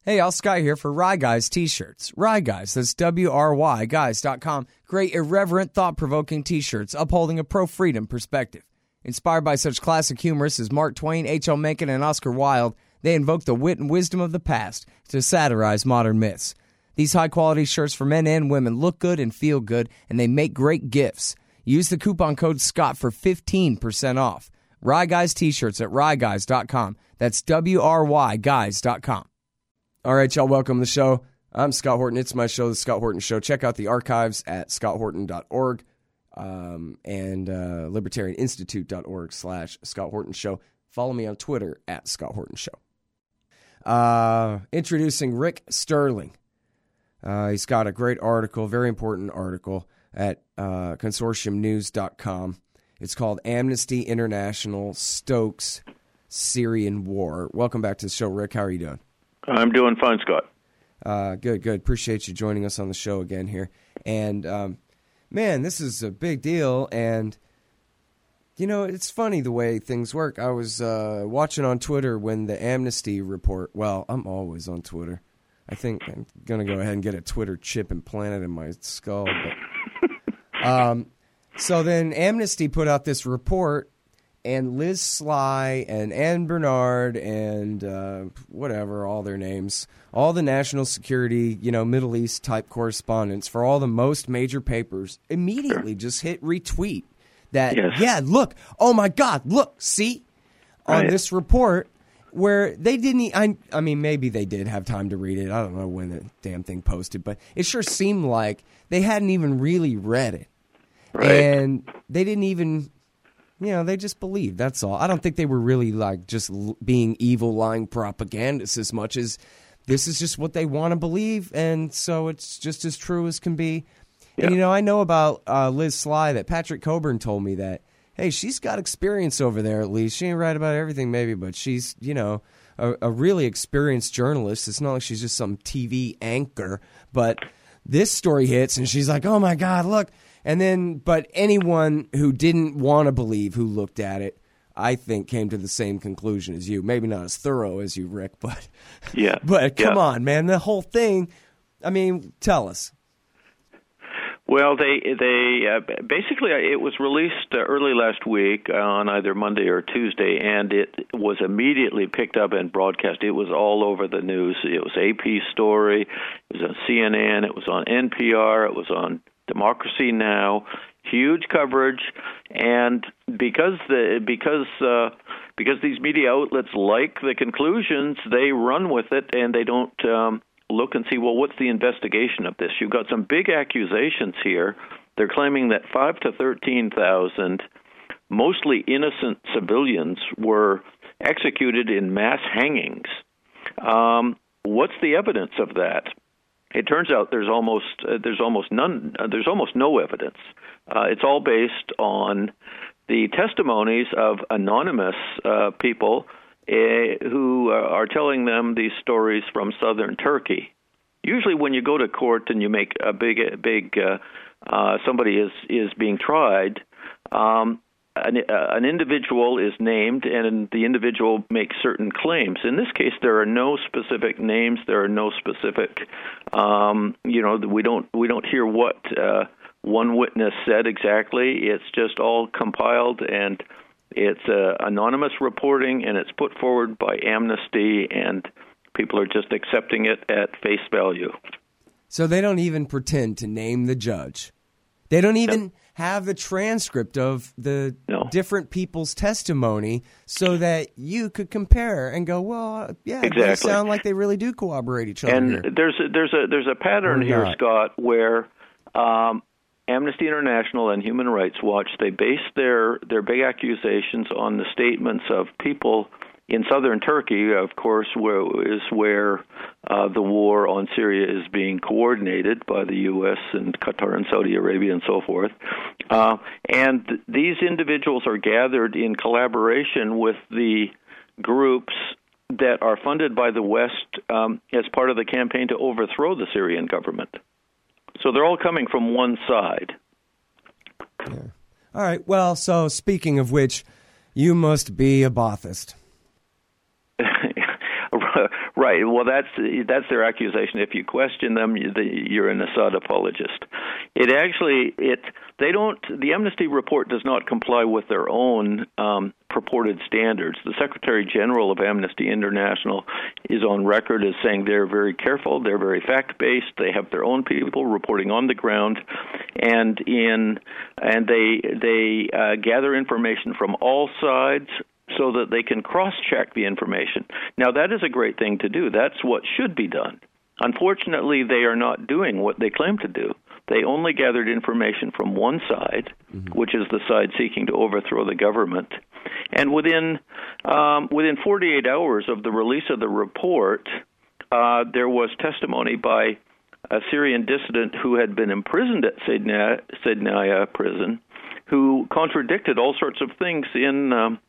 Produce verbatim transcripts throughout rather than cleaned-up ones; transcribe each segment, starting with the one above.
Hey, Al Sky here for Rye Guys t-shirts. Rye Guys, that's W R Y guys dot com. Great, irreverent, thought-provoking t-shirts upholding a pro-freedom perspective. Inspired by such classic humorists as Mark Twain, H L Mencken, and Oscar Wilde, they invoke the wit and wisdom of the past to satirize modern myths. These high-quality shirts for men and women look good and feel good, and they make great gifts. Use the coupon code SCOTT for fifteen percent off. Rye Guys t-shirts at rye guys dot com. That's W R Y guys dot com. All right, y'all, welcome to the show. I'm Scott Horton. It's my show, The Scott Horton Show. Check out the archives at scott horton dot org um, and uh, libertarian institute dot org slash Scott Horton Show. Follow me on Twitter at Scott Horton Show. Uh, introducing Rick Sterling. Uh, he's got a great article, very important article, at uh, consortium news dot com. It's called Amnesty International Stokes Syrian War. Welcome back to the show, Rick. How are you doing? I'm doing fine, Scott. Uh, good, good. Appreciate you joining us on the show again here. And, um, man, this is a big deal. And, you know, it's funny the way things work. I was uh, watching on Twitter when the Amnesty report, well, I'm always on Twitter. I think I'm going to go ahead and get a Twitter chip implanted in my skull. But, um, so then Amnesty put out this report, and Liz Sly and Ann Bernard and uh, whatever, all their names, all the national security, you know, Middle East type correspondents for all the most major papers immediately just hit retweet that, yes. yeah, look, oh my God, look, see, on right. this report where they didn't, e- I, I mean, maybe they did have time to read it. I don't know when the damn thing posted, but it sure seemed like they hadn't even really read it. Right. And they didn't even... You know, they just believed, that's all. I don't think they were really, like, just l- being evil, lying propagandists as much as this is just what they want to believe, and so it's just as true as can be. Yeah. And, you know, I know about uh, Liz Sly that Patrick Coburn told me that, hey, she's got experience over there at least. She ain't right about everything maybe, but she's, you know, a, a really experienced journalist. It's not like she's just some T V anchor, but this story hits, and she's like, oh, my God, look. And then, but anyone who didn't want to believe, who looked at it, I think came to the same conclusion as you. Maybe not as thorough as you, Rick, but yeah. But come yeah. on, man, the whole thing. I mean, tell us. Well, they they uh, basically it was released uh, early last week on either Monday or Tuesday, and it was immediately picked up and broadcast. It was all over the news. It was A P story. It was on C N N. It was on N P R. It was on Democracy Now!, huge coverage, and because the because uh, because these media outlets like the conclusions, they run with it, and they don't um, look and see, well, what's the investigation of this? You've got some big accusations here. They're claiming that five to thirteen thousand, mostly innocent civilians, were executed in mass hangings. Um, what's the evidence of that? It turns out there's almost uh, there's almost none uh, there's almost no evidence. Uh, it's all based on the testimonies of anonymous uh, people uh, who uh, are telling them these stories from southern Turkey. Usually, when you go to court and you make a big a big uh, uh, somebody is is being tried. Um, An, uh, an individual is named, and the individual makes certain claims. In this case, there are no specific names. There are no specific, um, you know, we don't we don't hear what uh, one witness said exactly. It's just all compiled, and it's uh, anonymous reporting, and it's put forward by Amnesty, and people are just accepting it at face value. So they don't even pretend to name the judge. They don't even... No. have the transcript of the no. different people's testimony so that you could compare and go, well, yeah, exactly. They sound like they really do corroborate each other. And here. there's a, there's a there's a pattern or here, not. Scott, where um, Amnesty International and Human Rights Watch, they base their their big accusations on the statements of people in southern Turkey, of course, where is where uh, the war on Syria is being coordinated by the U S and Qatar and Saudi Arabia and so forth. Uh, and th- these individuals are gathered in collaboration with the groups that are funded by the West um, as part of the campaign to overthrow the Syrian government. So they're all coming from one side. Yeah. All right. Well, so speaking of which, you must be a Ba'athist. Right. Well, that's that's their accusation. If you question them, you're an Assad apologist. It actually it they don't. The Amnesty report does not comply with their own um, purported standards. The Secretary General of Amnesty International is on record as saying they're very careful, they're very fact-based, they have their own people reporting on the ground, and in and they they uh, gather information from all sides, so that they can cross-check the information. Now, that is a great thing to do. That's what should be done. Unfortunately, they are not doing what they claim to do. They only gathered information from one side, mm-hmm. which is the side seeking to overthrow the government. And within um, within forty-eight hours of the release of the report, uh, there was testimony by a Syrian dissident who had been imprisoned at Sednaya, Sednaya prison, who contradicted all sorts of things in um,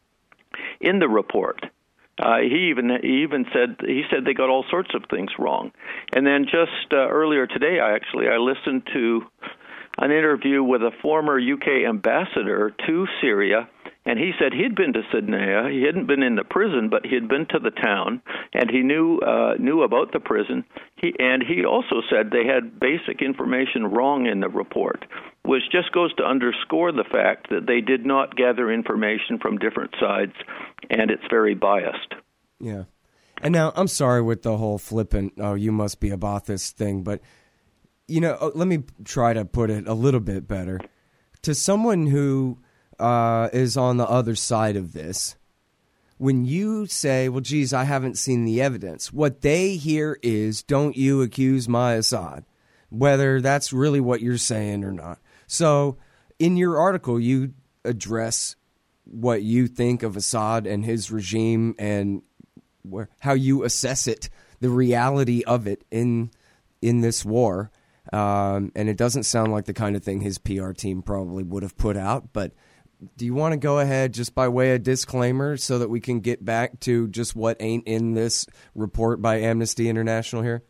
in the report. Uh, he even he even said he said they got all sorts of things wrong. And then just uh, earlier today, I actually I listened to an interview with a former U K ambassador to Syria, and he said he'd been to Sednaya. He hadn't been in the prison, but he had been to the town, and he knew uh, knew about the prison. He and he also said they had basic information wrong in the report, which just goes to underscore the fact that they did not gather information from different sides, and it's very biased. Yeah. And now, I'm sorry with the whole flippant, oh, you must be a Ba'athist thing, but, you know, let me try to put it a little bit better. To someone who uh, is on the other side of this, when you say, well, geez, I haven't seen the evidence, what they hear is, don't you accuse my Assad, whether that's really what you're saying or not. So in your article, you address what you think of Assad and his regime and where, how you assess it, the reality of it in in this war. Um, and it doesn't sound like the kind of thing his P R team probably would have put out. But do you want to go ahead just by way of disclaimer so that we can get back to just what ain't in this report by Amnesty International here?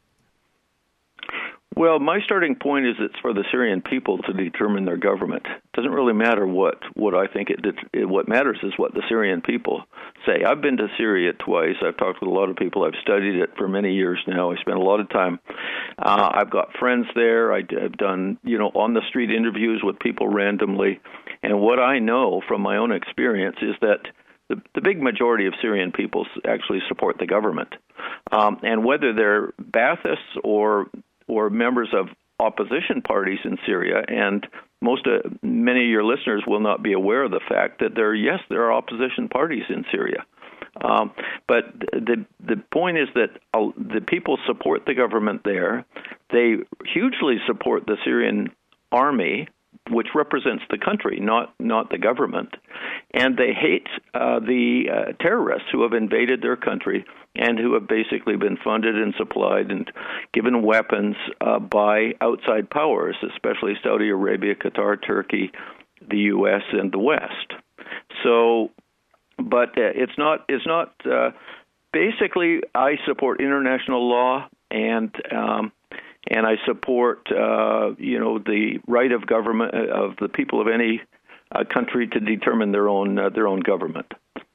Well, my starting point is it's for the Syrian people to determine their government. It doesn't really matter what, what I think it, it what matters is what the Syrian people say. I've been to Syria twice. I've talked with a lot of people. I've studied it for many years now. I spent a lot of time. Uh, I've got friends there. I, I've done, you know, on the street interviews with people randomly. And what I know from my own experience is that the, the big majority of Syrian people actually support the government. Um, and whether they're Baathists or or members of opposition parties in Syria, and most uh, many of your listeners will not be aware of the fact that there, yes, there are opposition parties in Syria. Um, but the the point is that uh, the people support the government there. They hugely support the Syrian army, which represents the country, not not the government, and they hate uh, the uh, terrorists who have invaded their country and who have basically been funded and supplied and given weapons uh, by outside powers, especially Saudi Arabia, Qatar, Turkey, the U S, and the West. So, but uh, it's not it's not uh, basically I support international law and. Um, And I support, uh, you know, the right of government of the people of any uh, country to determine their own uh, their own government.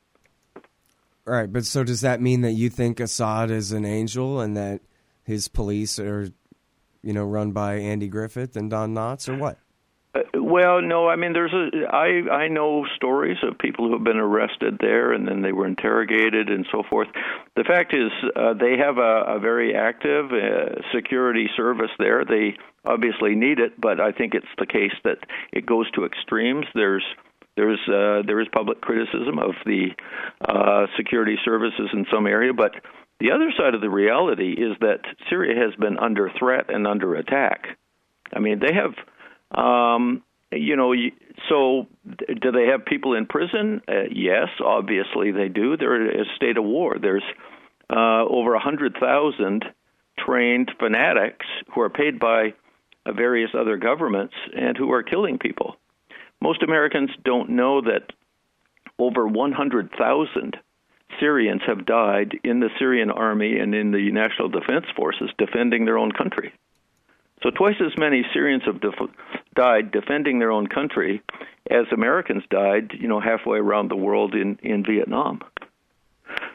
All right, but so does that mean that you think Assad is an angel and that his police are, you know, run by Andy Griffith and Don Knotts, or what? Uh, well, no, I mean, there's a, I, I know stories of people who have been arrested there and then they were interrogated and so forth. The fact is uh, they have a, a very active uh, security service there. They obviously need it, but I think it's the case that it goes to extremes. There's there's uh, there is public criticism of the uh, security services in some area, but the other side of the reality is that Syria has been under threat and under attack. I mean, they have... Um, you know, so do they have people in prison? Uh, yes, obviously they do. They're in a state of war. There's uh, over one hundred thousand trained fanatics who are paid by uh, various other governments and who are killing people. Most Americans don't know that over one hundred thousand Syrians have died in the Syrian army and in the National Defense Forces defending their own country. So twice as many Syrians have def- died defending their own country as Americans died, you know, halfway around the world in, in Vietnam.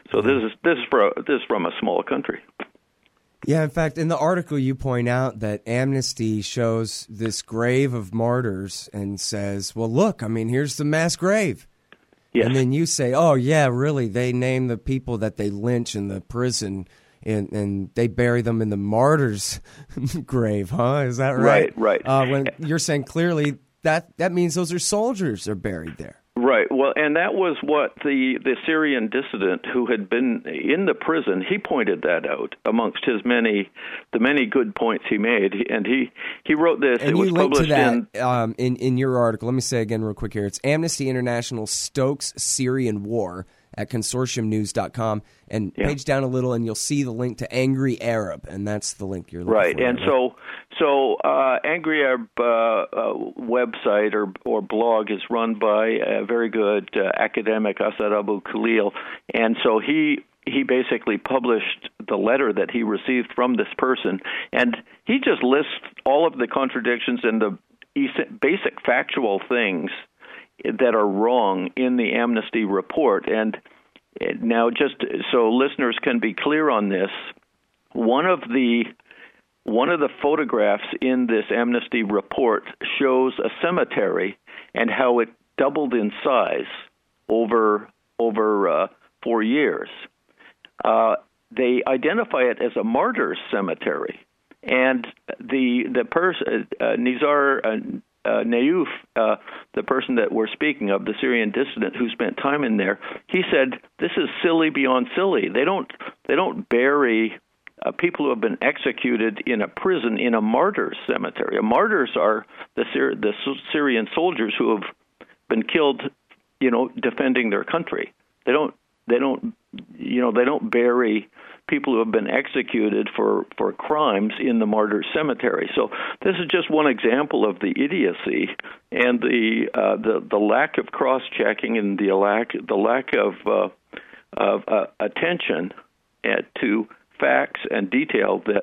So this is this is for a, this is from a small country. Yeah, in fact, in the article you point out that Amnesty shows this grave of martyrs and says, well, look, I mean, here's the mass grave. Yes. And then you say, oh, yeah, really, they name the people that they lynch in the prison and, and they bury them in the martyrs' grave, huh? Is that right? Right, right. Uh, when you're saying clearly that, that means those are soldiers are buried there. Right. Well, and that was what the, the Syrian dissident who had been in the prison, he pointed that out amongst his many, the many good points he made. And he, he wrote this. And it you was linked to published that in, um, in, in your article. Let me say again real quick here. It's Amnesty International Stokes Syrian War at consortium news dot com. And yeah. page down a little and you'll see the link to Angry Arab. And that's the link you're looking right. for. And right? so so uh, Angry Arab uh, uh, website or, or blog is run by a very good uh, academic, Asad Abu Khalil. And so he he basically published the letter that he received from this person. And he just lists all of the contradictions and the basic factual things that are wrong in the Amnesty report. And now, just so listeners can be clear on this, one of the one of the photographs in this Amnesty report shows a cemetery and how it doubled in size over over uh, four years. Uh, they identify it as a martyrs' cemetery, and the the person uh, Nizar. Uh, Uh, Nayouf, uh, the person that we're speaking of, the Syrian dissident who spent time in there, he said, "This is silly beyond silly. They don't they don't bury uh, people who have been executed in a prison in a martyrs cemetery. A martyrs are the Syri- the Syrian soldiers who have been killed, you know, defending their country. They don't they don't you know they don't bury people who have been executed for, for crimes in the martyrs cemetery." So this is just one example of the idiocy and the uh, the, the lack of cross checking and the lack the lack of uh, of uh, attention at, to facts and detail that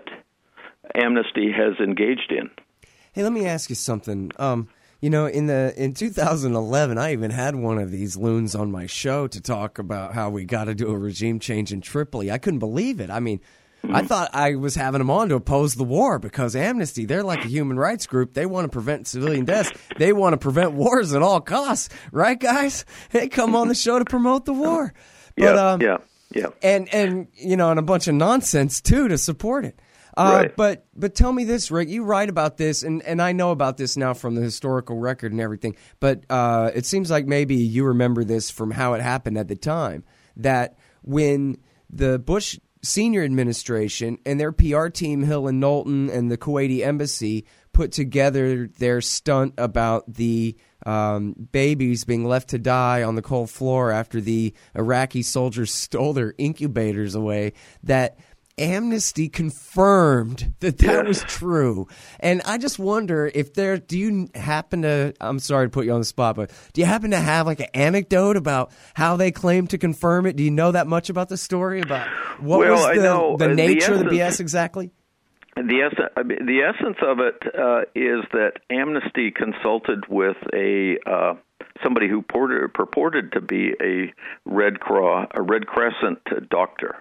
Amnesty has engaged in. Hey, let me ask you something. Um, you know, in the in two thousand eleven, I even had one of these loons on my show to talk about how we got to do a regime change in Tripoli. I couldn't believe it. I mean, mm-hmm. I thought I was having them on to oppose the war because Amnesty, they're like a human rights group. They want to prevent civilian deaths. They want to prevent wars at all costs. Right, guys? They come on the show to promote the war. But, yeah, um, yeah, yeah. And, and, you know, and a bunch of nonsense, too, to support it. Uh, right. But but tell me this, Rick. You write about this, and, and I know about this now from the historical record and everything, but uh, it seems like maybe you remember this from how it happened at the time, that when the Bush senior administration and their P R team, Hill and Knowlton, and the Kuwaiti embassy put together their stunt about the um, babies being left to die on the cold floor after the Iraqi soldiers stole their incubators away, that Amnesty confirmed that that yes. was true. And I just wonder if there, do you happen to, I'm sorry to put you on the spot, but do you happen to have like an anecdote about how they claim to confirm it? Do you know that much about the story, about what well, was the, I know, the uh, nature the essence, of the B S exactly? The, ess- the essence of it uh, is that Amnesty consulted with a uh, somebody who purported, purported to be a Red Cross, a Red Crescent doctor.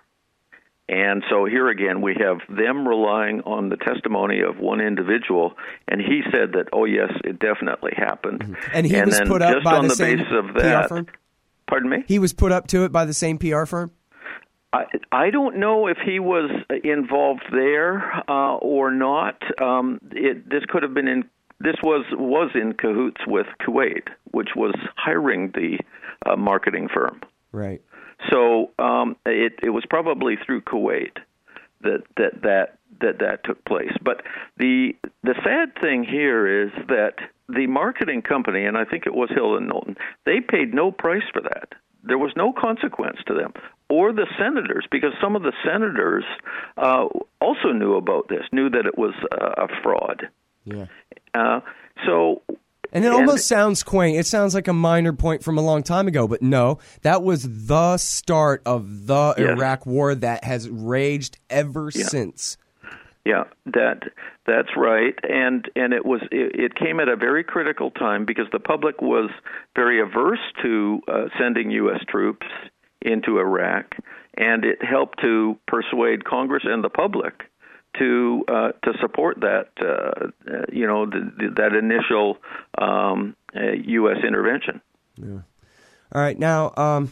And so here again, we have them relying on the testimony of one individual, and he said that, oh, yes, it definitely happened. Mm-hmm. And he and was then put up just by on the, the same basis of that, P R firm? Pardon me? He was put up to it by the same P R firm? I, I don't know if he was involved there uh, or not. Um, it, this could have been in. This was was in cahoots with Kuwait, which was hiring the uh, marketing firm. Right. So um, it, it was probably through Kuwait that that, that that that took place. But the the sad thing here is that the marketing company, and I think it was Hill and Knowlton, they paid no price for that. There was no consequence to them, or the senators, because some of the senators uh, also knew about this, knew that it was uh, a fraud. Yeah. Uh, so. And it and, almost sounds quaint. It sounds like a minor point from a long time ago, but no, that was the start of the yes. Iraq War that has raged ever yeah. since. Yeah, that that's right, and and it was it, it came at a very critical time because the public was very averse to uh, sending U S troops into Iraq, and it helped to persuade Congress and the public to uh, to support that uh, you know the, the, that initial um, uh, U S intervention. Yeah. All right, now, um,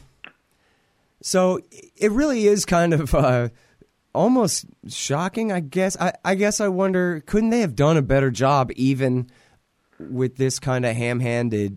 so it really is kind of uh, almost shocking, I guess. I, I guess I wonder, couldn't they have done a better job even with this kind of ham-handed,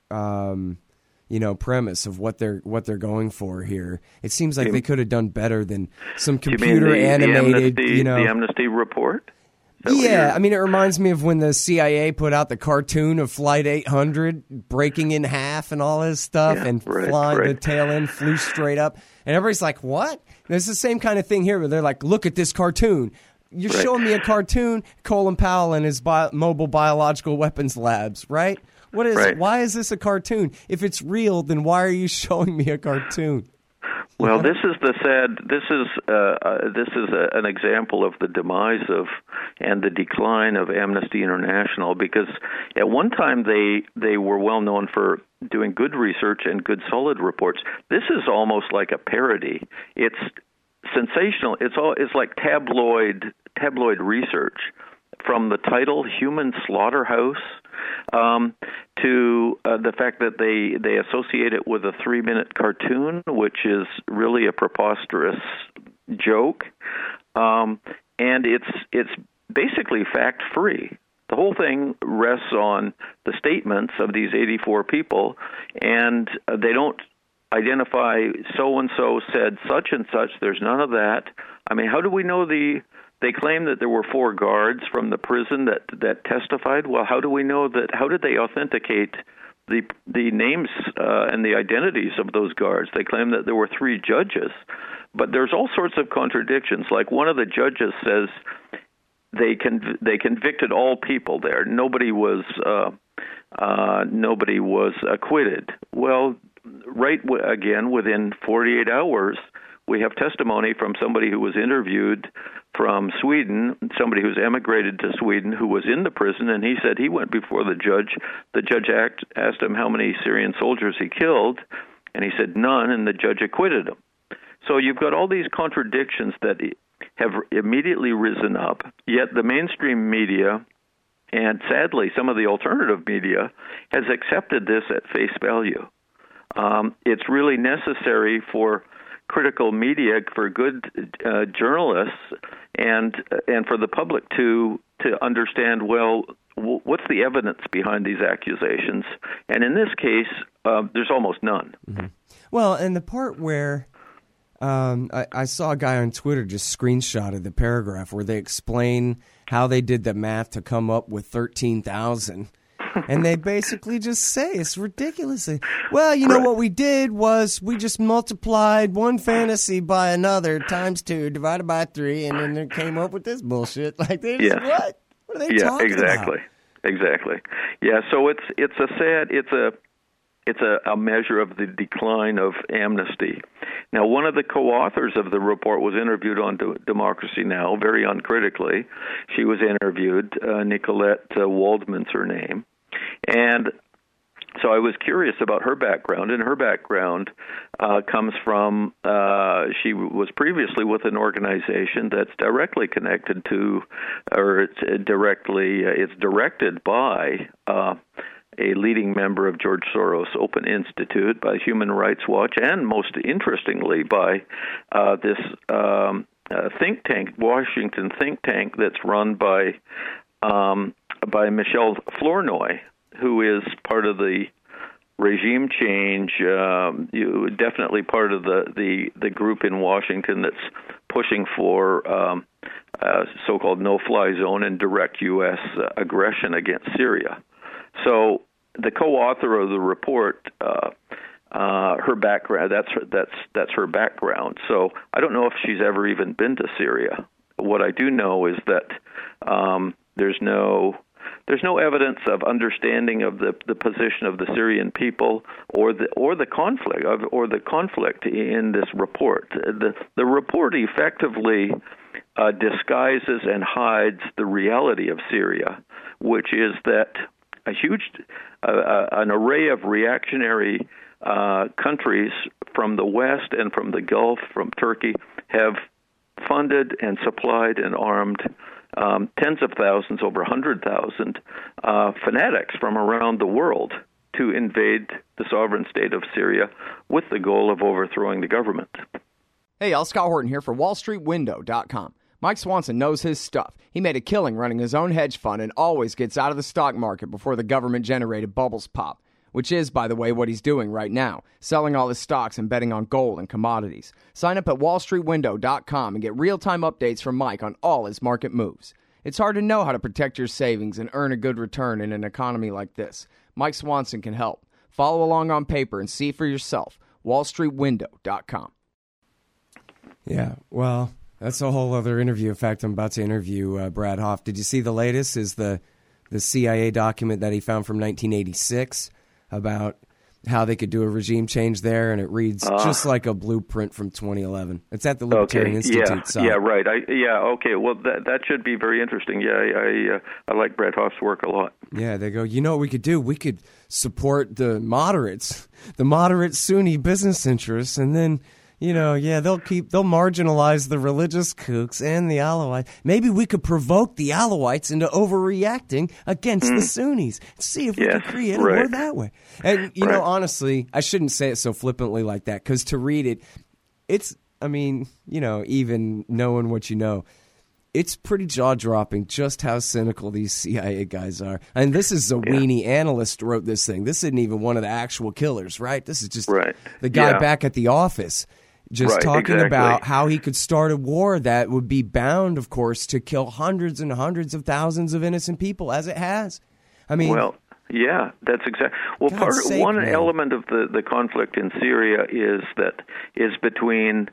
um, you know, premise of what they're what they're going for here? It seems like you, they could have done better than some computer the, animated, the amnesty, you know, the amnesty report. Yeah, I mean, it reminds me of when the C I A put out the cartoon of Flight eight hundred breaking in half and all this stuff, yeah, and right, flying right. the tail end flew straight up, and everybody's like, "What?" And it's the same kind of thing here, where they're like, "Look at this cartoon." You're right. showing me a cartoon, Colin Powell and his bio- mobile biological weapons labs, right? What is? Right. Why is this a cartoon? If it's real, then why are you showing me a cartoon? Well, this is the sad. This is uh, uh, this is a, an example of the demise of and the decline of Amnesty International. Because at one time they they were well known for doing good research and good solid reports. This is almost like a parody. It's sensational. It's all. It's like tabloid tabloid research. From the title "Human Slaughterhouse" um, to uh, the fact that they, they associate it with a three-minute cartoon, which is really a preposterous joke, um, and it's it's basically fact-free. The whole thing rests on the statements of these eighty-four people, and uh, they don't identify so-and-so said such and such. There's none of that. I mean, how do we know the... They claim that there were four guards from the prison that, that testified. Well, how do we know that? How did they authenticate the the names uh, and the identities of those guards? They claim that there were three judges, but there's all sorts of contradictions. Like one of the judges says they conv- they convicted all people there. Nobody was uh, uh, nobody was acquitted. Well, right w- again within forty-eight hours. We have testimony from somebody who was interviewed from Sweden, somebody who's emigrated to Sweden, who was in the prison, and he said he went before the judge. The judge act, asked him how many Syrian soldiers he killed, and he said none, and the judge acquitted him. So you've got all these contradictions that have immediately risen up, yet the mainstream media, and sadly some of the alternative media, has accepted this at face value. Um, it's really necessary for critical media, for good uh, journalists, and and for the public to to understand, well, w- what's the evidence behind these accusations? And in this case, uh, there's almost none. Mm-hmm. Well, and the part where um, I, I saw a guy on Twitter just screenshotted the paragraph where they explain how they did the math to come up with thirteen thousand. And they basically just say it's ridiculous. Well, you know, right. what we did was we just multiplied one fantasy by another times two divided by three, and then they came up with this bullshit. Like, they just, yes. what? What are they yeah, talking exactly. about? Exactly. Yeah, so it's it's a sad it's a it's a, a measure of the decline of Amnesty. Now, one of the co-authors of the report was interviewed on D- Democracy Now! Very uncritically. She was interviewed. Uh, Nicolette uh, Waldman's her name. And so I was curious about her background, and her background uh, comes from, uh, she was previously with an organization that's directly connected to, or it's directly, uh, it's directed by uh, a leading member of George Soros' Open Institute, by Human Rights Watch, and most interestingly by uh, this um, uh, think tank, Washington think tank that's run by um, by Michelle Flournoy, who is part of the regime change, um, you, definitely part of the, the, the group in Washington that's pushing for um, a so-called no-fly zone and direct U S uh, aggression against Syria. So the co-author of the report, uh, uh, her background, that's her, that's that's her background. So I don't know if she's ever even been to Syria. What I do know is that um, there's no There's no evidence of understanding of the, the position of the Syrian people or the or the conflict of, or the conflict in this report. The the report effectively uh, disguises and hides the reality of Syria, which is that a huge uh, an array of reactionary uh, countries from the West and from the Gulf, from Turkey, have funded and supplied and armed um, tens of thousands, over one hundred thousand uh, fanatics from around the world to invade the sovereign state of Syria with the goal of overthrowing the government. Hey, y'all, Scott Horton here for Wall Street Window dot com. Mike Swanson knows his stuff. He made a killing running his own hedge fund and always gets out of the stock market before the government-generated bubbles pop, which is, by the way, what he's doing right now, selling all his stocks and betting on gold and commodities. Sign up at Wall Street Window dot com and get real-time updates from Mike on all his market moves. It's hard to know how to protect your savings and earn a good return in an economy like this. Mike Swanson can help. Follow along on paper and see for yourself. Wall Street Window dot com. Yeah, well, that's a whole other interview. In fact, I'm about to interview uh, Brad Hoff. Did you see the latest? Is the the C I A document that he found from nineteen eighty-six about how they could do a regime change there, and it reads uh, just like a blueprint from twenty eleven. It's at the Libertarian okay, Institute yeah, site. Yeah, right. I, yeah, okay. Well, that that should be very interesting. Yeah, I I, uh, I like Brad Hoff's work a lot. Yeah, they go, you know what we could do? We could support the moderates, the moderate Sunni business interests, and then, you know, yeah, they'll keep, they'll marginalize the religious kooks and the Alawites. Maybe we could provoke the Alawites into overreacting against mm. the Sunnis. See if we yes, can create a right. war that way. And, you right. know, honestly, I shouldn't say it so flippantly like that, because to read it, it's, I mean, you know, even knowing what you know, it's pretty jaw-dropping just how cynical these C I A guys are. And this is a yeah. weenie analyst wrote this thing. This isn't even one of the actual killers, right? This is just right. the guy yeah. back at the office. Just right, talking exactly. about how he could start a war that would be bound, of course, to kill hundreds and hundreds of thousands of innocent people, as it has. I mean, well, yeah, that's exactly. Well, God's part sake, one man. element of the, the conflict in Syria is that is between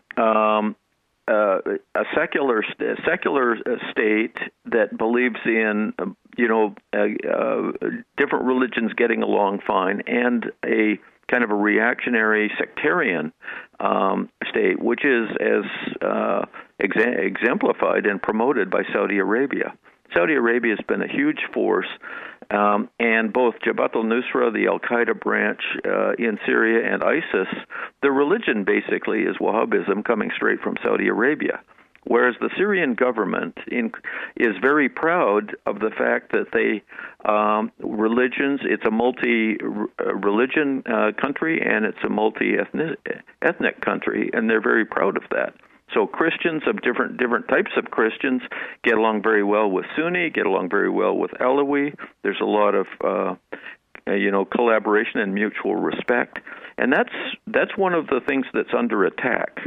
um, uh, a secular st- secular state that believes in uh, you know uh, uh, different religions getting along fine, and a kind of a reactionary sectarian um, state, which is as uh, exa- exemplified and promoted by Saudi Arabia. Saudi Arabia has been a huge force, um, and both Jabhat al-Nusra, the al-Qaeda branch uh, in Syria, and ISIS, the religion basically is Wahhabism coming straight from Saudi Arabia. Whereas the Syrian government in, is very proud of the fact that they um, religions. It's a multi-religion uh, country, and it's a multi-ethnic country, and they're very proud of that. So Christians of different different types of Christians get along very well with Sunni, get along very well with Alawi. There's a lot of uh, you know collaboration and mutual respect, and that's that's one of the things that's under attack.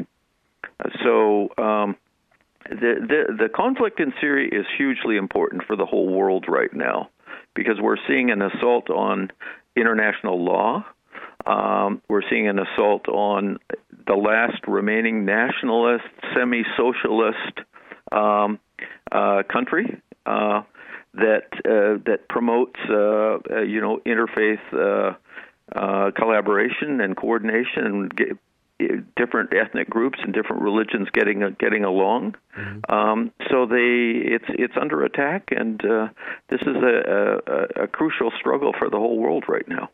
So. Um, The, the the conflict in Syria is hugely important for the whole world right now, because we're seeing an assault on international law. Um, we're seeing an assault on the last remaining nationalist, semi-socialist um, uh, country uh, that uh, that promotes uh, uh, you know interfaith uh, uh, collaboration and coordination and get, different ethnic groups and different religions getting uh, getting along. Mm-hmm. Um, so they it's it's under attack, and uh, this is a, a, a crucial struggle for the whole world right now.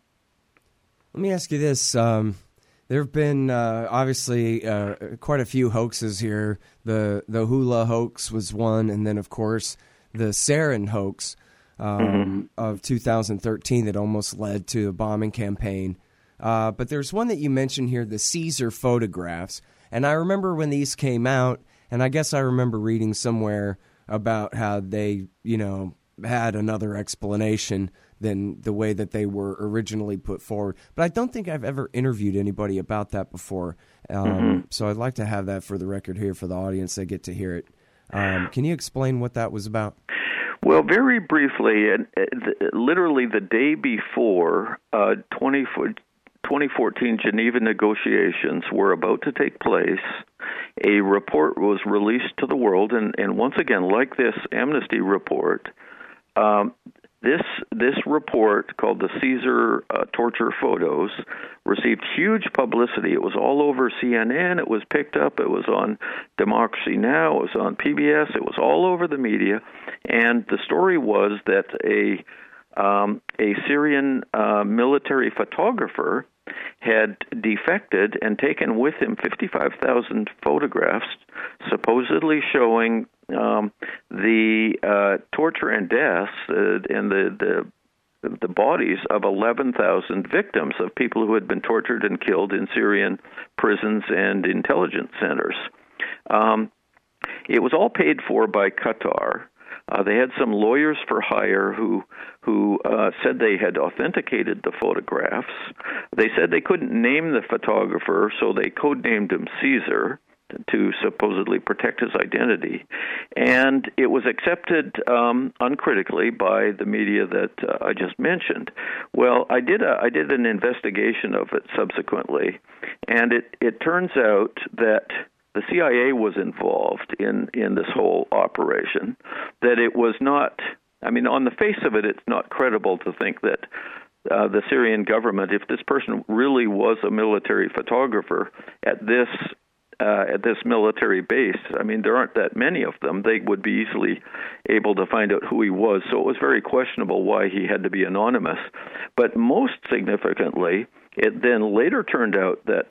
Let me ask you this. Um, there have been uh, obviously uh, quite a few hoaxes here. The the Hula hoax was one, and then, of course, the Sarin hoax um, mm-hmm. of two thousand thirteen that almost led to a bombing campaign. Uh, but there's one that you mentioned here, the Caesar photographs. And I remember when these came out, and I guess I remember reading somewhere about how they, you know, had another explanation than the way that they were originally put forward. But I don't think I've ever interviewed anybody about that before. Um, mm-hmm. So I'd like to have that for the record here for the audience. They get to hear it. Um, can you explain what that was about? Well, very briefly, uh, the, literally the day before uh, twenty fourteen Geneva negotiations were about to take place, a report was released to the world, and, and once again, like this Amnesty report, um, this this report called the Caesar uh, torture photos received huge publicity. It was all over C N N. It was picked up. It was on Democracy Now. It was on P B S. It was all over the media, and the story was that a Um, a Syrian uh, military photographer had defected and taken with him fifty-five thousand photographs, supposedly showing um, the uh, torture and deaths uh, and the, the the bodies of eleven thousand victims of people who had been tortured and killed in Syrian prisons and intelligence centers. Um, it was all paid for by Qatar. Uh, they had some lawyers for hire who who uh, said they had authenticated the photographs. They said they couldn't name the photographer, so they codenamed him Caesar to supposedly protect his identity. And it was accepted um, uncritically by the media that uh, I just mentioned. Well, I did a, I did an investigation of it subsequently, and it, it turns out that the C I A was involved in, in this whole operation, that it was not, I mean, on the face of it, it's not credible to think that uh, the Syrian government, if this person really was a military photographer at this uh, at this military base, I mean, there aren't that many of them, they would be easily able to find out who he was. So it was very questionable why he had to be anonymous. But most significantly, it then later turned out that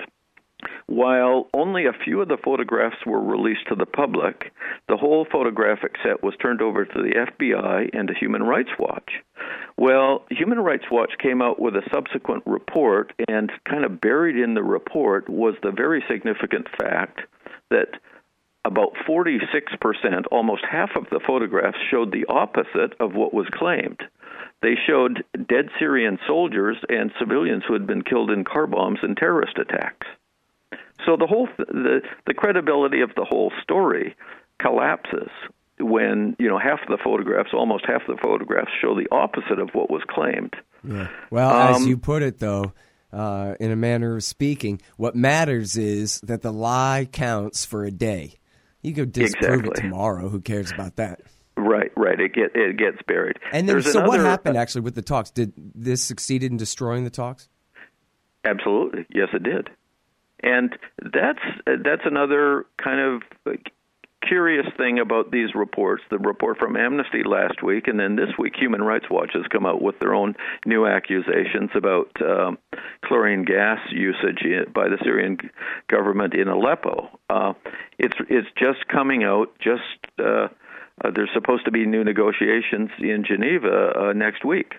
while only a few of the photographs were released to the public, the whole photographic set was turned over to the F B I and to Human Rights Watch. Well, Human Rights Watch came out with a subsequent report, and kind of buried in the report was the very significant fact that about forty-six percent, almost half of the photographs, showed the opposite of what was claimed. They showed dead Syrian soldiers and civilians who had been killed in car bombs and terrorist attacks. So the whole th- the the credibility of the whole story collapses when, you know, half the photographs, almost half the photographs, show the opposite of what was claimed. Yeah. Well, um, as you put it, though, uh, in a manner of speaking, what matters is that the lie counts for a day. You could disprove exactly. it tomorrow. Who cares about that? Right, right. It get it gets buried. And then, There's so another, what happened actually with the talks? Did this succeed in destroying the talks? Absolutely, yes, it did. And that's that's another kind of curious thing about these reports. The report from Amnesty last week, and then this week Human Rights Watch has come out with their own new accusations about um, chlorine gas usage by the Syrian government in Aleppo. Uh, it's it's just coming out. Just uh, uh, there's supposed to be new negotiations in Geneva uh, next week.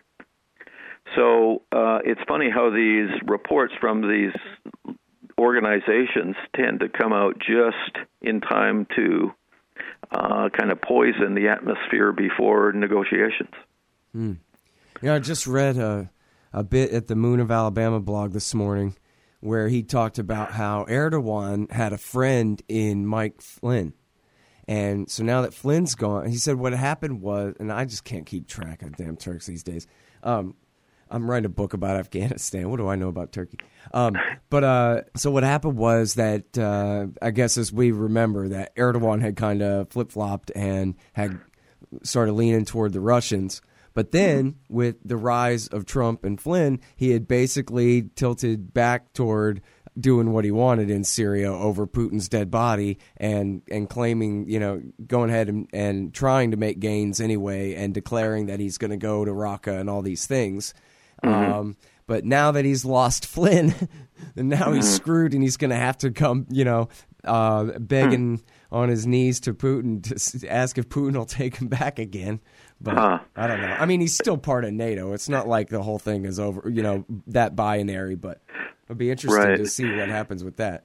So uh, it's funny how these reports from these organizations tend to come out just in time to uh, kind of poison the atmosphere before negotiations. Mm. You know, I just read a, a bit at the Moon of Alabama blog this morning where he talked about how Erdogan had a friend in Mike Flynn. And so now that Flynn's gone, he said what happened was, and I just can't keep track of damn Turks these days. Um, I'm writing a book about Afghanistan. What do I know about Turkey? Um, but uh, so what happened was that uh, I guess as we remember that Erdogan had kind of flip-flopped and had started leaning toward the Russians. But then with the rise of Trump and Flynn, he had basically tilted back toward doing what he wanted in Syria over Putin's dead body and, and claiming, you know, going ahead and, and trying to make gains anyway and declaring that he's going to go to Raqqa and all these things. Mm-hmm. Um, but now that he's lost Flynn, and now mm-hmm. he's screwed, and he's going to have to come, you know, uh, begging mm-hmm. on his knees to Putin to ask if Putin will take him back again. But huh. I don't know. I mean, he's still part of NATO. It's not like the whole thing is over, you know, that binary. But it'll be interesting right. to see what happens with that.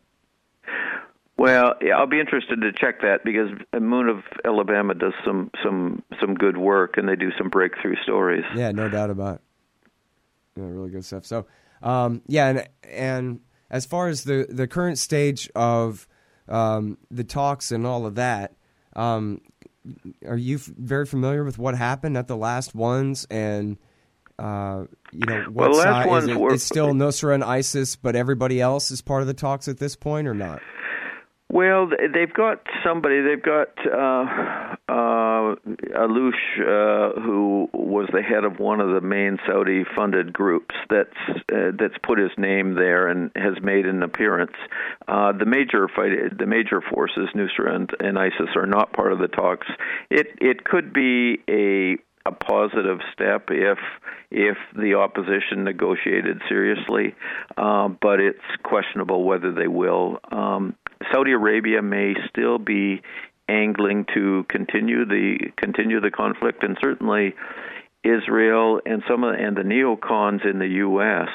Well, yeah, I'll be interested to check that because Moon of Alabama does some some some good work, and they do some breakthrough stories. Yeah, no doubt about it. Yeah, really good stuff. So, um, yeah, and and as far as the, the current stage of um, the talks and all of that, um, are you f- very familiar with what happened at the last ones? And uh, you know, what well, the last side ones is it? Were, it's still Nusra and ISIS, but everybody else is part of the talks at this point, or not? Well, they've got somebody. They've got uh, uh, Alouche, uh, who was the head of one of the main Saudi-funded groups that's uh, that's put his name there and has made an appearance. Uh, the major fight, the major forces, Nusra and, and ISIS, are not part of the talks. It it could be a a positive step if if the opposition negotiated seriously, uh, but it's questionable whether they will. Um, Saudi Arabia may still be angling to continue the continue the conflict, and certainly Israel and some of and the neocons in the U S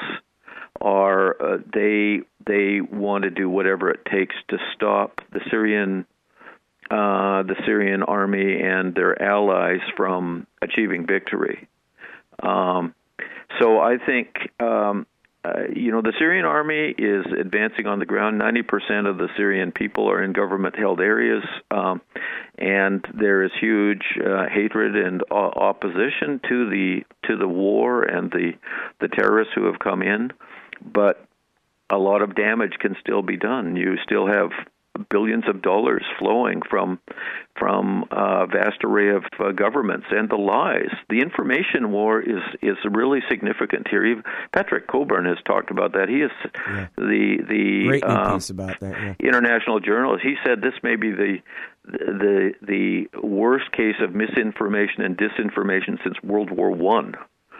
are uh, they they want to do whatever it takes to stop the Syrian uh, the Syrian army and their allies from achieving victory. Um, so I think. Um, Uh, you know, the Syrian army is advancing on the ground. ninety percent of the Syrian people are in government-held areas, um, and there is huge uh, hatred and uh, opposition to the to the war and the the terrorists who have come in. But a lot of damage can still be done. You still have billions of dollars flowing from from a vast array of uh, governments, and the lies. The information war is is really significant here. Even Patrick Coburn has talked about that. He is yeah. the the Great new um, piece about that. Yeah. international journalist. He said this may be the the the worst case of misinformation and disinformation since World War One.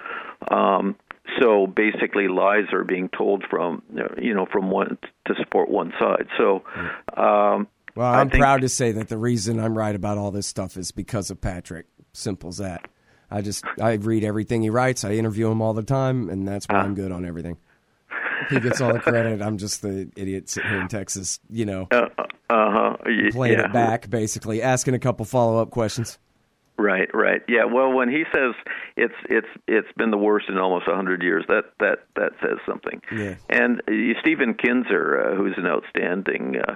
Um, So basically, lies are being told from you know from one to support one side. So, um, well, I'm I think, proud to say that the reason I'm right about all this stuff is because of Patrick. Simple as that. I just I read everything he writes. I interview him all the time, and that's why uh, I'm good on everything. He gets all the credit. I'm just the idiot sitting here in Texas, you know, uh, uh-huh. playing yeah. it back, basically asking a couple follow up questions. Right, right, yeah. Well, when he says it's it's it's been the worst in almost a hundred years, that that that says something. Yeah. And uh, Stephen Kinzer, uh, who's an outstanding uh,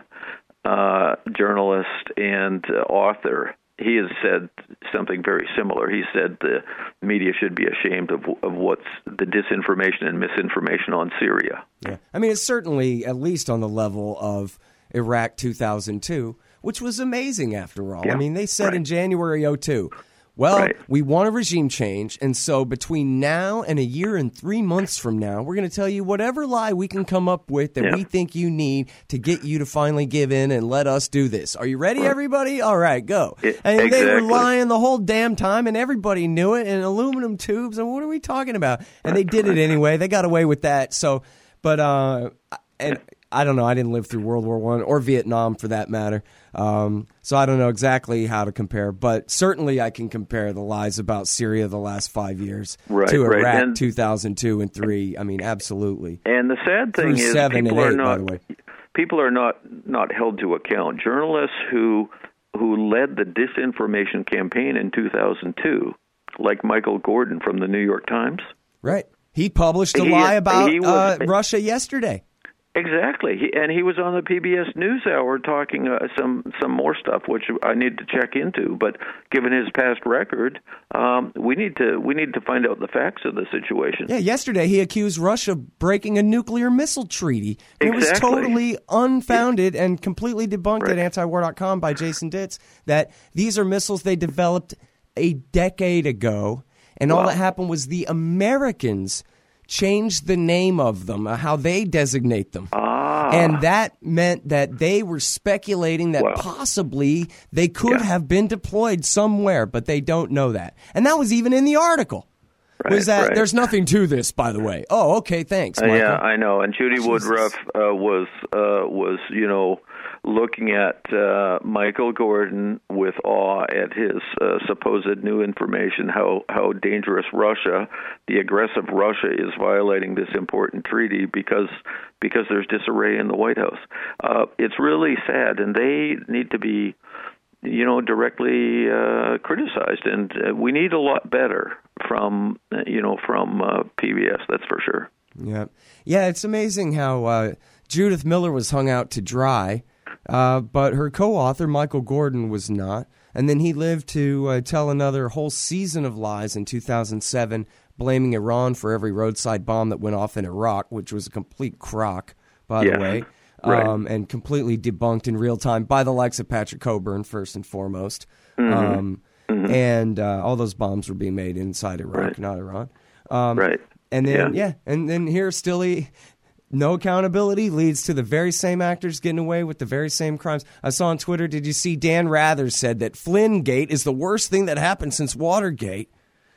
uh, journalist and uh, author, he has said something very similar. He said the media should be ashamed of of what's the disinformation and misinformation on Syria. Yeah, I mean, it's certainly at least on the level of Iraq two thousand two. Which was amazing after all. Yeah, I mean, they said right. in January oh two, well, right. we want a regime change, and so between now and a year and three months from now, we're going to tell you whatever lie we can come up with that yeah. we think you need to get you to finally give in and let us do this. Are you ready, right. everybody? All right, go. It, and exactly. they were lying the whole damn time, and everybody knew it, and aluminum tubes, and what are we talking about? And they did it anyway. They got away with that. So, but, uh, and I don't know. I didn't live through World War One or Vietnam for that matter. Um, so I don't know exactly how to compare, but certainly I can compare the lies about Syria the last five years right, to Iraq right. and, two thousand two and three. I mean, absolutely. And the sad thing Through is seven people and are eight, not, by the way. people are not, not held to account. Journalists who who led the disinformation campaign in two thousand two, like Michael Gordon from the New York Times. Right. He published a he, lie about he was, uh, Russia yesterday. Exactly, he, and he was on the P B S NewsHour talking uh, some some more stuff, which I need to check into. But given his past record, um, we need to we need to find out the facts of the situation. Yeah, yesterday he accused Russia of breaking a nuclear missile treaty. It exactly. was totally unfounded yeah. and completely debunked right. at antiwar dot com by Jason Ditz that these are missiles they developed a decade ago, and wow. all that happened was the Americans changed the name of them, uh, how they designate them. Ah. And that meant that they were speculating that wow. possibly they could yeah. have been deployed somewhere, but they don't know that. And that was even in the article. Right, was that right. there's nothing to this, by the way. Oh, okay, thanks, Michael. Uh, yeah, I know. And Judy Jesus. Woodruff uh, was uh, was you know looking at uh, Michael Gordon with awe at his uh, supposed new information, how how dangerous Russia, the aggressive Russia, is violating this important treaty because because there's disarray in the White House. Uh, it's really sad, and they need to be you know directly uh, criticized, and uh, we need a lot better from uh, you know from uh, P B S. That's for sure. Yeah, yeah. It's amazing how uh, Judith Miller was hung out to dry. Uh, but her co-author, Michael Gordon, was not. And then he lived to uh, tell another whole season of lies in two thousand seven, blaming Iran for every roadside bomb that went off in Iraq, which was a complete crock, by yeah. the way, right. um, and completely debunked in real time by the likes of Patrick Coburn, first and foremost. Mm-hmm. Um, mm-hmm. And uh, all those bombs were being made inside Iraq, right. not Iran. Um, right. And then, yeah. yeah, and then here, Stilly... No accountability leads to the very same actors getting away with the very same crimes. I saw on Twitter, did you see Dan Rather said that Flynn Gate is the worst thing that happened since Watergate?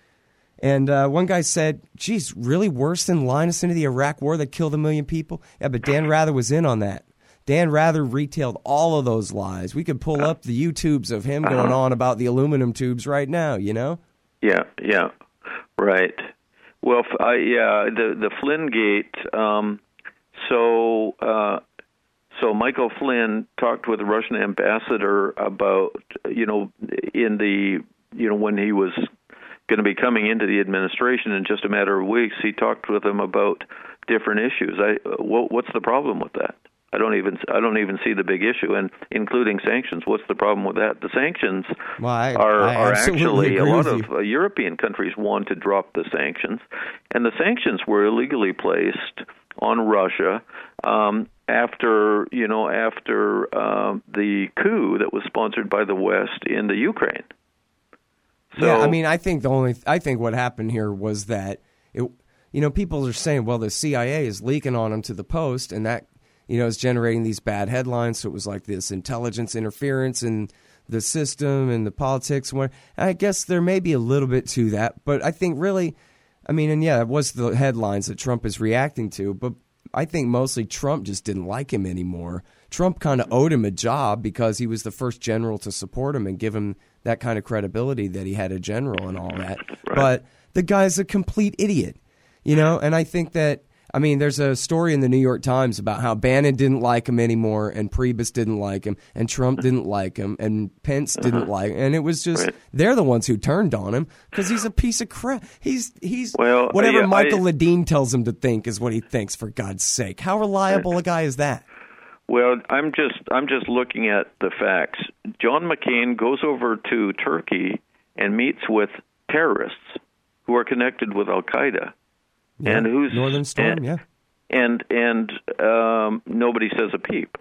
And uh, one guy said, geez, really worse than line us into the Iraq war that killed a million people? Yeah, but Dan Rather was in on that. Dan Rather retailed all of those lies. We could pull up the YouTubes of him going on about the aluminum tubes right now, you know? Yeah, yeah, right. Well, uh, yeah, the, the Flynn Gate, um, so... Uh, So Michael Flynn talked with the Russian ambassador about, you know, in the, you know, when he was going to be coming into the administration in just a matter of weeks, he talked with him about different issues. I, what, what's the problem with that? I don't even, I don't even see the big issue, and including sanctions. What's the problem with that? The sanctions well, I, are, I are actually a lot of you. uh, European countries want to drop the sanctions, and the sanctions were illegally placed on Russia. Um, after you know after uh, the coup that was sponsored by the West in the Ukraine. So, yeah, I mean, I think the only I think what happened here was that it, you know, people are saying, well, the C I A is leaking on them to the Post, and that you know is generating these bad headlines. So it was like this intelligence interference in the system and the politics. And I guess there may be a little bit to that, but I think really, I mean, and yeah, it was the headlines that Trump is reacting to, but I think mostly Trump just didn't like him anymore. Trump kind of owed him a job because he was the first general to support him and give him that kind of credibility that he had a general and all that. Right. But the guy's a complete idiot, you know? And I think that, I mean, there's a story in the New York Times about how Bannon didn't like him anymore and Priebus didn't like him and Trump didn't like him and Pence didn't uh-huh. like him. And it was just, right. they're the ones who turned on him because he's a piece of crap. He's, he's well, whatever yeah, Michael I, Ledeen tells him to think is what he thinks, for God's sake. How reliable right. a guy is that? Well, I'm just, I'm just looking at the facts. John McCain goes over to Turkey and meets with terrorists who are connected with Al-Qaeda. Yeah, and who's Northern Storm, and, yeah, and and um, nobody says a peep.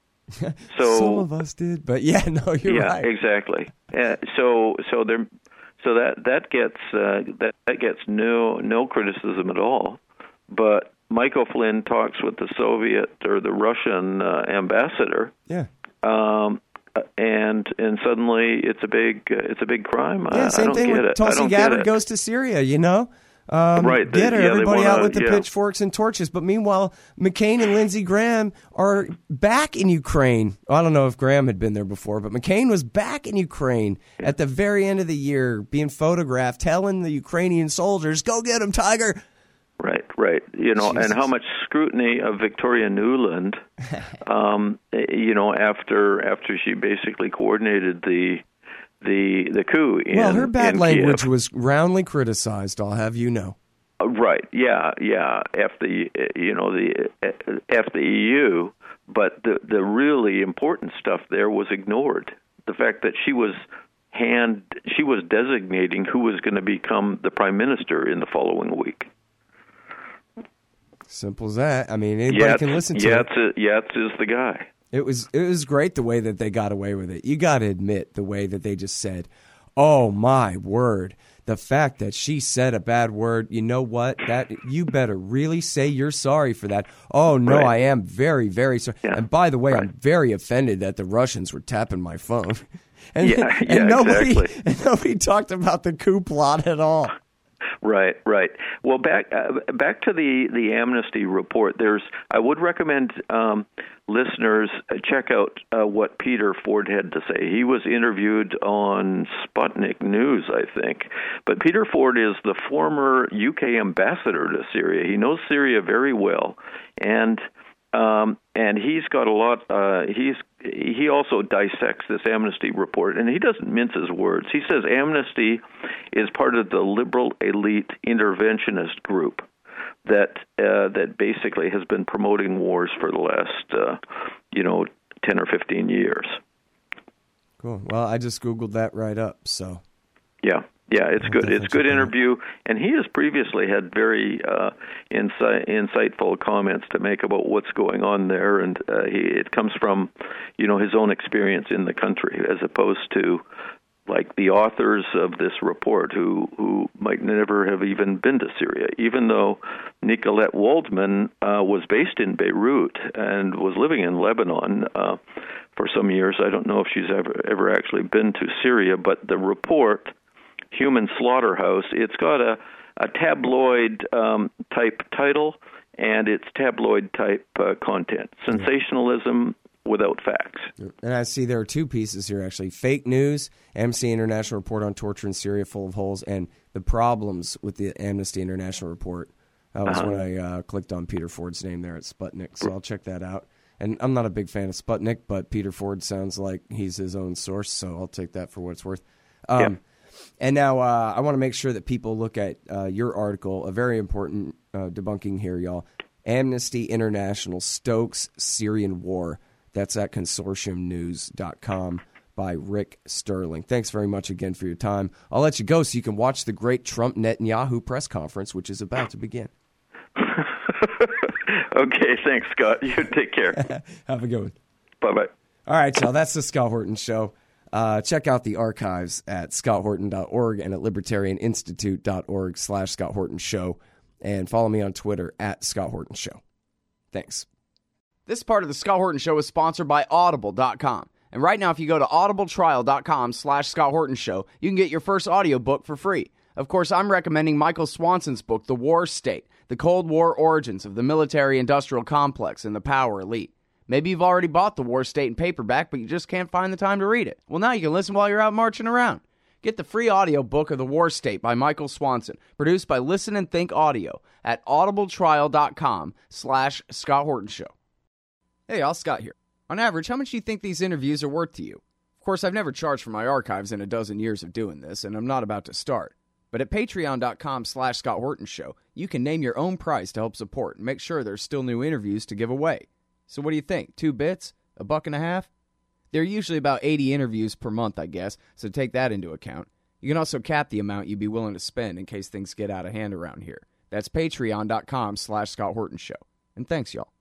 So some of us did, but yeah, no, you're yeah, right. exactly. Uh, so so there, so that that gets uh, that that gets no no criticism at all. But Michael Flynn talks with the Soviet or the Russian uh, ambassador. Yeah. Um, and and suddenly it's a big uh, it's a big crime. Yeah, I, same I don't thing get with it. Tulsi Gabbard goes to Syria, you know. Um, right. Get her, yeah, everybody wanna, out with the yeah. pitchforks and torches. But meanwhile, McCain and Lindsey Graham are back in Ukraine. I don't know if Graham had been there before, but McCain was back in Ukraine yeah. at the very end of the year, being photographed, telling the Ukrainian soldiers, go get him, Tiger. Right, right. You know, Jesus. And how much scrutiny of Victoria Nuland, um, you know, after after she basically coordinated the the the coup in Well, her bad language Kiev. was roundly criticized, I'll have you know. Uh, right, yeah, yeah, F the, you know, the F the E U, but the, the really important stuff there was ignored. The fact that she was hand, she was designating who was going to become the prime minister in the following week. Simple as that. I mean, anybody Yates, can listen to Yates, it. Yates is the guy. It was it was great the way that they got away with it. You got to admit the way that they just said, "Oh my word." The fact that she said a bad word, you know what? That you better really say you're sorry for that. Oh no, right. I am very, very sorry. Yeah. And by the way, right. I'm very offended that the Russians were tapping my phone. And, yeah, and yeah, nobody exactly. and nobody talked about the coup plot at all. Right, right. Well, back uh, back to the, the Amnesty report. There's I would recommend um, listeners check out uh, what Peter Ford had to say. He was interviewed on Sputnik News, I think. But Peter Ford is the former U K ambassador to Syria. He knows Syria very well, and um, and he's got a lot. Uh, he's he also dissects this Amnesty report, and he doesn't mince his words. He says Amnesty is part of the liberal elite interventionist group that uh, that basically has been promoting wars for the last, uh, you know, ten or fifteen years. Cool. Well, I just Googled that right up, so. Yeah. Yeah, it's good. It's a good interview, and he has previously had very uh, insight, insightful comments to make about what's going on there, and uh, he, it comes from, you know, his own experience in the country, as opposed to like the authors of this report who who might never have even been to Syria, even though Nicolette Waldman uh, was based in Beirut and was living in Lebanon uh, for some years. I don't know if she's ever ever actually been to Syria, but the report Human Slaughterhouse. It's got a, a tabloid um, type title, and it's tabloid type uh, content. Sensationalism without facts. And I see there are two pieces here, actually. Fake news, Amnesty International report on torture in Syria full of holes, and the problems with the Amnesty International report. That was uh-huh. when I uh, clicked on Peter Ford's name there at Sputnik, so I'll check that out. And I'm not a big fan of Sputnik, but Peter Ford sounds like he's his own source, so I'll take that for what it's worth. Um, yeah. And now uh, I want to make sure that people look at uh, your article, a very important uh, debunking here, y'all. Amnesty International Stokes Syrian War. That's at consortium news dot com by Rick Sterling. Thanks very much again for your time. I'll let you go so you can watch the great Trump-Netanyahu press conference, which is about to begin. Okay, thanks, Scott. You take care. Have a good one. Bye-bye. All right, y'all. That's the Scott Horton Show. Uh, check out the archives at scott horton dot org and at libertarianinstitute dot org slash Scott Horton Show. And follow me on Twitter at Scott Horton Show. Thanks. This part of the Scott Horton Show is sponsored by audible dot com. And right now, if you go to audibletrial dot com slash Scott Horton Show, you can get your first audiobook for free. Of course, I'm recommending Michael Swanson's book, The War State, The Cold War Origins of the Military-Industrial Complex and the Power Elite. Maybe you've already bought The War State in paperback, but you just can't find the time to read it. Well, now you can listen while you're out marching around. Get the free audiobook of The War State by Michael Swanson, produced by Listen and Think Audio at audibletrial dot com slash Scott Horton Show. Hey, y'all, Scott here. On average, how much do you think these interviews are worth to you? Of course, I've never charged for my archives in a dozen years of doing this, and I'm not about to start. But at patreon dot com slash Scott Horton Show, you can name your own price to help support and make sure there's still new interviews to give away. So what do you think? Two bits? A buck and a half? There are usually about eighty interviews per month, I guess, so take that into account. You can also cap the amount you'd be willing to spend in case things get out of hand around here. That's patreon dot com slash Scott Horton Show. And thanks, y'all.